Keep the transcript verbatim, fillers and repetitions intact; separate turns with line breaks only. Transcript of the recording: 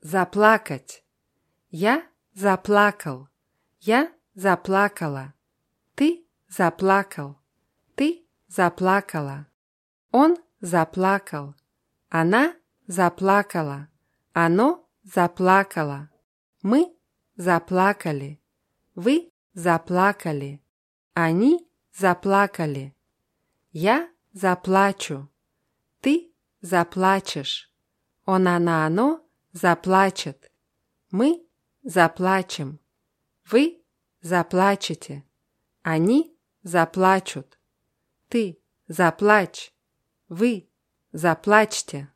Заплакать. Я заплакал. Я заплакала. Ты заплакал. Ты заплакала. Он заплакал. Она заплакала. Оно заплакало. Мы заплакали. Вы заплакали. Они заплакали. Я заплачу. Ты заплачешь. Он, она, оно заплачет. Мы заплачем. Вы заплачете. Они заплачут. Ты заплачь. Вы заплачьте.